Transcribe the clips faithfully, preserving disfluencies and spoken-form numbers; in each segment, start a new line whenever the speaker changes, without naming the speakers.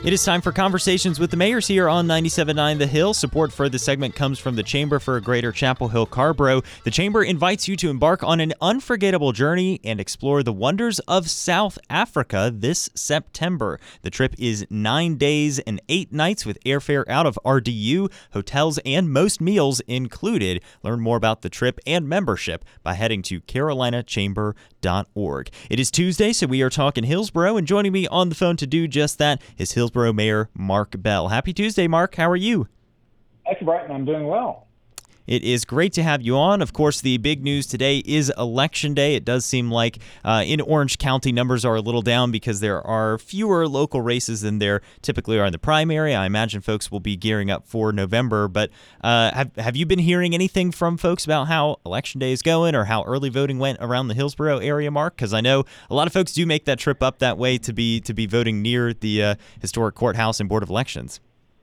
It is time for Conversations with the Mayors here on ninety-seven point nine The Hill. Support for this segment comes from the Chamber for Greater Chapel Hill Carborough. The Chamber invites you to embark on an unforgettable journey and explore the wonders of South Africa this September. The trip is nine days and eight nights with airfare out of R D U, hotels, and most meals included. Learn more about the trip and membership by heading to carolina chamber dot org. It is Tuesday, so we are talking Hillsborough, and joining me on the phone to do just that is Hillsborough Mayor Mark Bell. Happy Tuesday, Mark. How are you?
Thank you, Brighton. I'm doing well.
It is great to have you on. Of course, the big news today is Election Day. It does seem like uh, in Orange County, numbers are a little down because there are fewer local races than there typically are in the primary. I imagine folks will be gearing up for November. But uh, have have you been hearing anything from folks about how Election Day is going or how early voting went around the Hillsborough area, Mark? Because I know a lot of folks do make that trip up that way to be to be voting near the uh, historic courthouse and Board of Elections.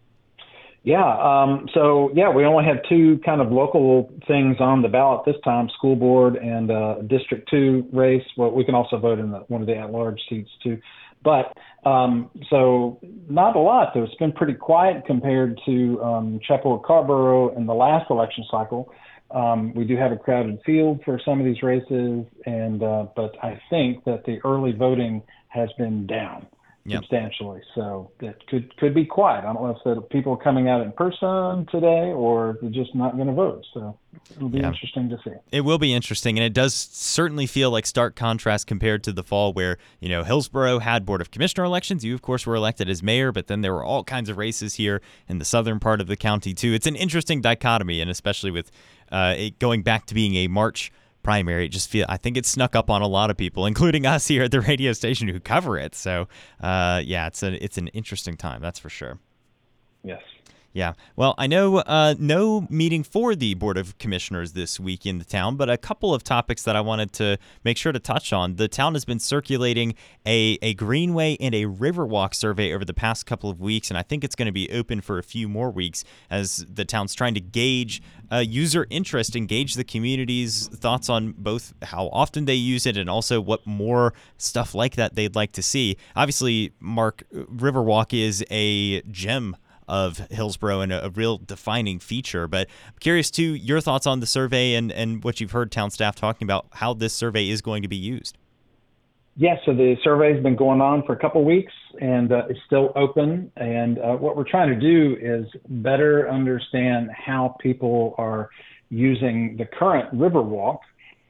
Yeah, um, so, yeah, we only have two kind of local things on the ballot this time, school board and uh, District two race. Well, we can also vote in the, one of the at-large seats, too. But, um, so, not a lot, though. It's been pretty quiet compared to um, Chapel Hill Carborough in the last election cycle. Um, we do have a crowded field for some of these races, and uh, but I think that the early voting has been down. Yep. Substantially, so it could could be quiet. I don't know if the people are coming out in person today or they're just not going to vote. So it'll be yeah. interesting to see.
It will be interesting, and it does certainly feel like stark contrast compared to the fall, where you know Hillsborough had Board of Commissioner elections. You, of course, were elected as mayor, but then there were all kinds of races here in the southern part of the county too. It's an interesting dichotomy, and especially with uh, it going back to being a March primary, it just feel I think it snuck up on a lot of people, including us here at the radio station who cover it. So, uh, yeah, it's a it's an interesting time, that's for sure.
Yes.
Yeah. Well, I know uh, no meeting for the Board of Commissioners this week in the town, but a couple of topics that I wanted to make sure to touch on. The town has been circulating a, a Greenway and a Riverwalk survey over the past couple of weeks, and I think it's going to be open for a few more weeks as the town's trying to gauge uh, user interest, engage the community's thoughts on both how often they use it and also what more stuff like that they'd like to see. Obviously, Mark, Riverwalk is a gem of Hillsborough and a, a real defining feature. But I'm curious, too, your thoughts on the survey and, and what you've heard town staff talking about how this survey is going to be used.
Yeah, so the survey has been going on for a couple of weeks, and uh, it's still open. And uh, what we're trying to do is better understand how people are using the current Riverwalk.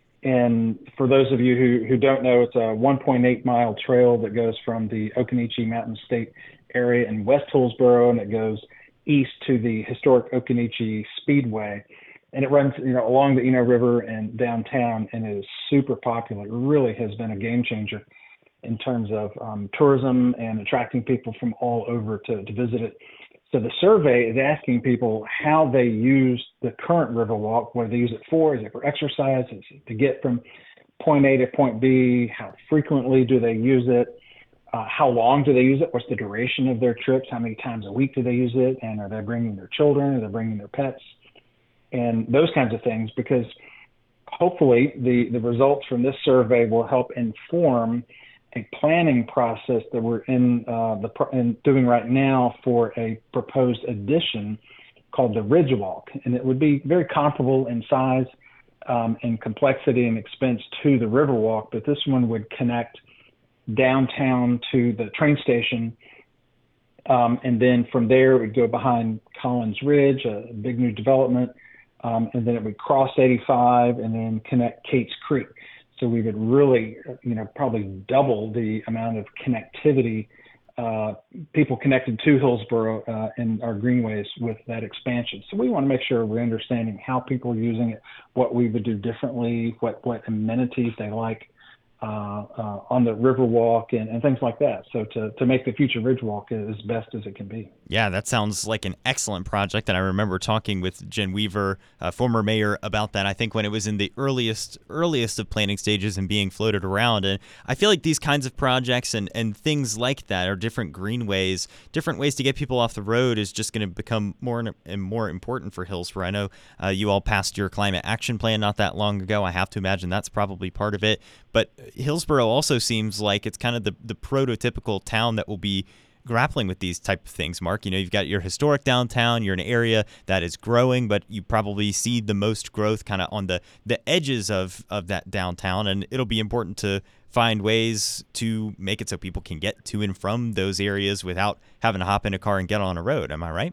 And for those of you who, who don't know, it's a one point eight mile trail that goes from the Occoneechee Mountain State area in West Hillsborough, and it goes east to the historic Occoneechee Speedway. And it runs, you know, along the Eno River and downtown, and it is super popular. It really has been a game changer in terms of um, tourism and attracting people from all over to, to visit it. So the survey is asking people how they use the current Riverwalk, what do they use it for? Is it for exercise? Is it to get from point A to point B? How frequently do they use it? Uh, how long do they use it? What's the duration of their trips? How many times a week do they use it? And are they bringing their children? Are they bringing their pets? And those kinds of things, because hopefully the, the results from this survey will help inform a planning process that we're in, uh, the in doing right now for a proposed addition called the Ridgewalk. And it would be very comparable in size um, and complexity and expense to the Riverwalk, but this one would connect downtown to the train station. Um, and then from there, it would go behind Collins Ridge, a big new development. Um, and then it would cross eighty-five and then connect Cates Creek. So we would really, you know, probably double the amount of connectivity, uh, people connected to Hillsborough uh, and our greenways with that expansion. So we want to make sure we're understanding how people are using it, what we would do differently, what, what amenities they like uh, uh, on the Riverwalk and, and things like that. So to, to make the future Ridgewalk as best as it can be.
Yeah, that sounds like an excellent project. And I remember talking with Jen Weaver, uh, former mayor, about that, I think when it was in the earliest earliest of planning stages and being floated around. And I feel like these kinds of projects and, and things like that, or different greenways, different ways to get people off the road, is just going to become more and more important for Hillsborough. I know uh, you all passed your climate action plan not that long ago. I have to imagine that's probably part of it. But Hillsborough also seems like it's kind of the, the prototypical town that will be grappling with these type of things, Mark. You know, you've got your historic downtown. You're in an area that is growing, but you probably see the most growth kind of on the, the edges of, of that downtown. And it'll be important to find ways to make it so people can get to and from those areas without having to hop in a car and get on a road. Am I right?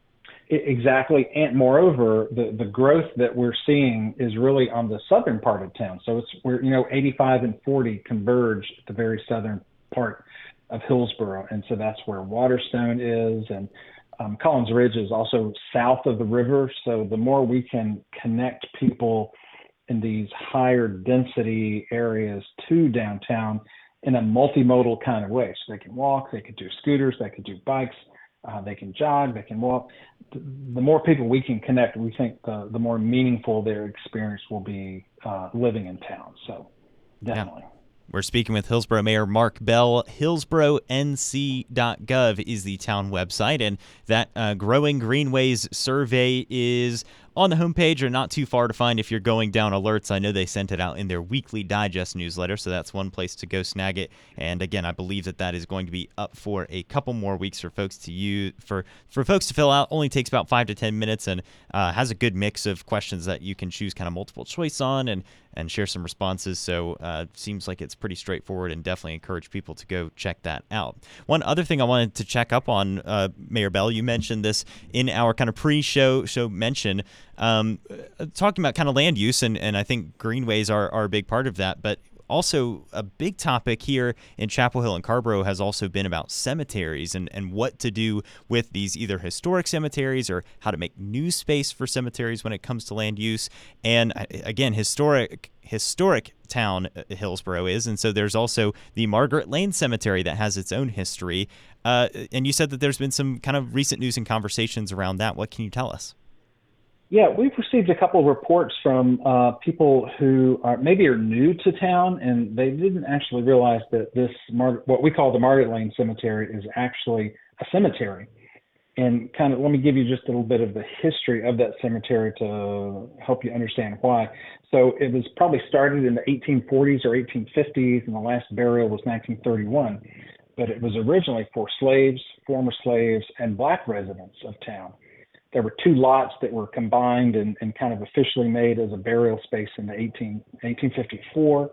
Exactly. And moreover, the, the growth that we're seeing is really on the southern part of town. So it's where, you know, eighty-five and forty converge at the very southern part of Hillsborough. And so that's where Waterstone is. And um, Collins Ridge is also south of the river. So the more we can connect people in these higher density areas to downtown in a multimodal kind of way. So they can walk, they could do scooters, they could do bikes, uh, they can jog, they can walk. The more people we can connect, we think the, the more meaningful their experience will be uh, living in town. So definitely.
Yeah. We're speaking with Hillsborough Mayor Mark Bell. Hillsborough N C dot gov is the town website, and that uh, Growing Greenways survey is on the homepage or not too far to find if you're going down alerts. I know they sent it out in their weekly digest newsletter, so that's one place to go snag it. And again, I believe that that is going to be up for a couple more weeks for folks to use for for folks to fill out. Only takes about five to ten minutes and uh, has a good mix of questions that you can choose kind of multiple choice on and and share some responses. So uh, seems like it's pretty straightforward, and definitely encourage people to go check that out. One other thing I wanted to check up on, uh, Mayor Bell, you mentioned this in our kind of pre-show show mention, um, talking about kind of land use, and, and I think greenways are, are a big part of that, but also a big topic here in Chapel Hill and Carrboro has also been about cemeteries and, and what to do with these either historic cemeteries or how to make new space for cemeteries when it comes to land use. And again, historic historic town Hillsborough is, and so there's also the Margaret Lane Cemetery that has its own history. Uh, and you said that there's been some kind of recent news and conversations around that. What can you tell us?
Yeah, we've received a couple of reports from uh, people who are maybe are new to town, and they didn't actually realize that this Mar- what we call the Margaret Lane Cemetery is actually a cemetery. And kind of let me give you just a little bit of the history of that cemetery to help you understand why. So it was probably started in the eighteen forties or eighteen fifties, and the last burial was nineteen thirty-one. But it was originally for slaves, former slaves, and black residents of town. There were two lots that were combined and, and kind of officially made as a burial space in the eighteen, eighteen fifty-four.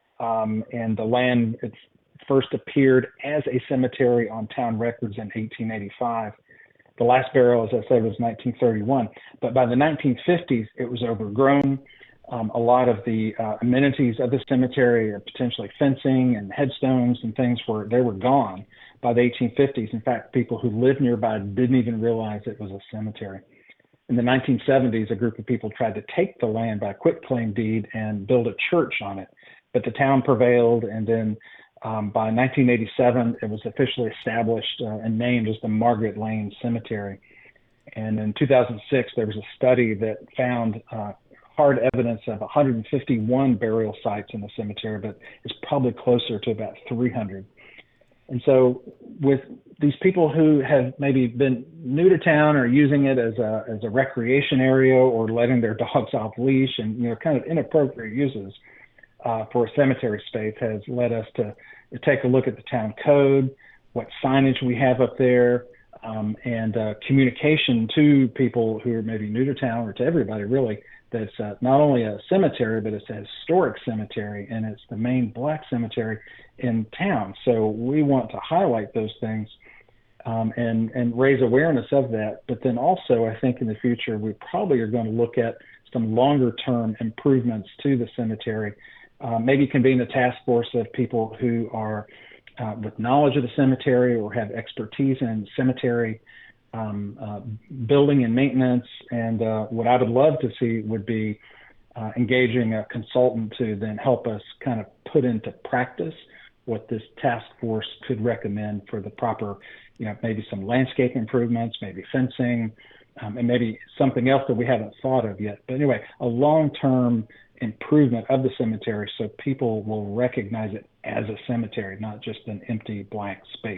Um, and the land it first appeared as a cemetery on town records in eighteen eighty-five. The last burial, as I said, was nineteen thirty-one. But by the nineteen fifties, it was overgrown. Um, a lot of the uh, amenities of the cemetery, uh, potentially fencing and headstones and things, were they were gone by the eighteen fifties. In fact, people who lived nearby didn't even realize it was a cemetery. In the nineteen seventies, a group of people tried to take the land by quitclaim deed and build a church on it, but the town prevailed, and then um, by nineteen eighty-seven, it was officially established uh, and named as the Margaret Lane Cemetery. And in two thousand six, there was a study that found uh, hard evidence of one hundred fifty-one burial sites in the cemetery, but it's probably closer to about three hundred. And so with these people who have maybe been new to town or using it as a as a recreation area or letting their dogs off leash and, you know, kind of inappropriate uses uh, for a cemetery space has led us to, to take a look at the town code, what signage we have up there, um, and uh, communication to people who are maybe new to town or to everybody really, that it's uh, not only a cemetery, but it's a historic cemetery, and it's the main black cemetery in town. So we want to highlight those things um, and, and raise awareness of that. But then also, I think in the future, we probably are going to look at some longer-term improvements to the cemetery, uh, maybe convene a task force of people who are uh, with knowledge of the cemetery or have expertise in cemetery Um, uh, building and maintenance, and uh, what I would love to see would be uh, engaging a consultant to then help us kind of put into practice what this task force could recommend for the proper, you know, maybe some landscape improvements, maybe fencing, um, and maybe something else that we haven't thought of yet. But anyway, a long-term improvement of the cemetery so people will recognize it as a cemetery, not just an empty blank space.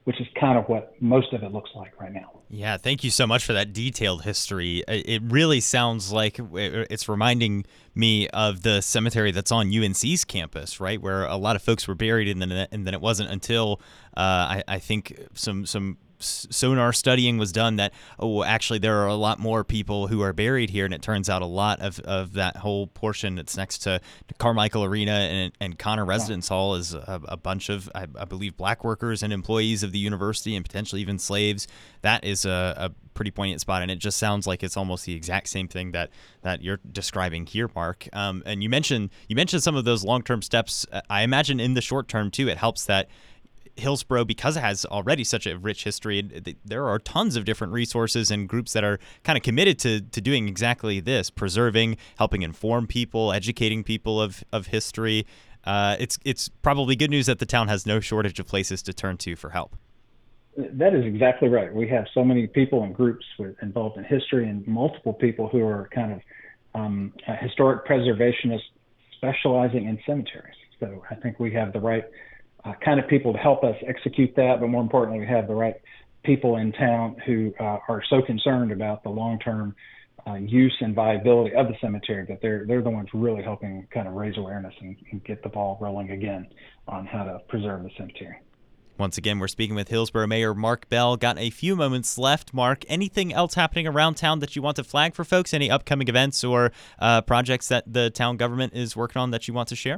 which is kind of what most of it looks like right now.
Yeah, thank you so much for that detailed history. It really sounds like it's reminding me of the cemetery that's on U N C's campus, right, where a lot of folks were buried, and then and then it wasn't until uh, I, I think some some sonar studying was done that, oh, actually there are a lot more people who are buried here, and it turns out a lot of, of that whole portion that's next to Carmichael Arena and, and Connor Residence yeah. Hall is a, a bunch of, I, I believe, black workers and employees of the university and potentially even slaves. That is a, a pretty poignant spot, and it just sounds like it's almost the exact same thing that that you're describing here, Mark. Um, and you mentioned you mentioned some of those long-term steps. I imagine in the short term too, it helps that Hillsborough, because it has already such a rich history, there are tons of different resources and groups that are kind of committed to to doing exactly this, preserving, helping inform people, educating people of, of history. Uh, it's it's probably good news that the town has no shortage of places to turn to for help.
That is exactly right. We have so many people and groups with, involved in history, and multiple people who are kind of um, historic preservationists specializing in cemeteries. So I think we have the right Uh, kind of people to help us execute that, but more importantly, we have the right people in town who uh, are so concerned about the long-term uh, use and viability of the cemetery that they're they're the ones really helping kind of raise awareness and, and get the ball rolling again on how to preserve the cemetery.
Once again, we're speaking with Hillsborough Mayor Mark Bell. Got a few moments left. Mark, anything else happening around town that you want to flag for folks? Any upcoming events or uh, projects that the town government is working on that you want to share?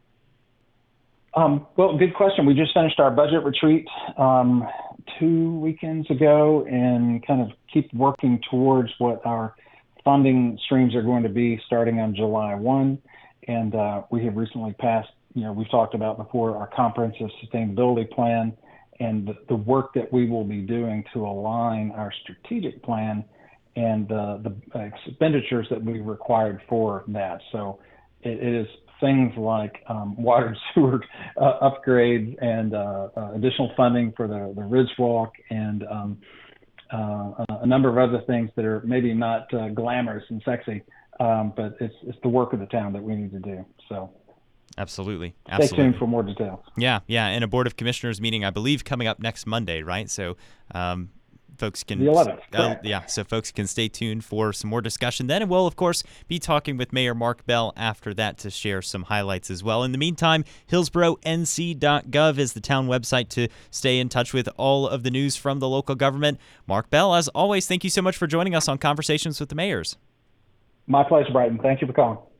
Um, well, good question. We just finished our budget retreat um, two weekends ago and kind of keep working towards what our funding streams are going to be starting on July first. And uh, we have recently passed, you know, we've talked about before, our comprehensive sustainability plan and the, the work that we will be doing to align our strategic plan and uh, the expenditures that we required for that. So it, it is things like um, water and sewer uh, upgrades and uh, uh, additional funding for the, the Ridge Walk and um, uh, a number of other things that are maybe not uh, glamorous and sexy, um, but it's it's the work of the town that we need to do. So
absolutely,
absolutely. Stay tuned for more details.
Yeah, yeah, and a Board of Commissioners meeting, I believe, coming up next Monday, right? So um, folks can
the eleventh.
Uh, yeah, so folks can stay tuned for some more discussion then, and we'll of course be talking with Mayor Mark Bell after that to share some highlights as well. In the meantime, hillsborough n c dot gov is the town website to stay in touch with all of the news from the local government. Mark Bell, as always, thank you so much for joining us on Conversations with the Mayors.
My pleasure, Brighton. Thank you for calling.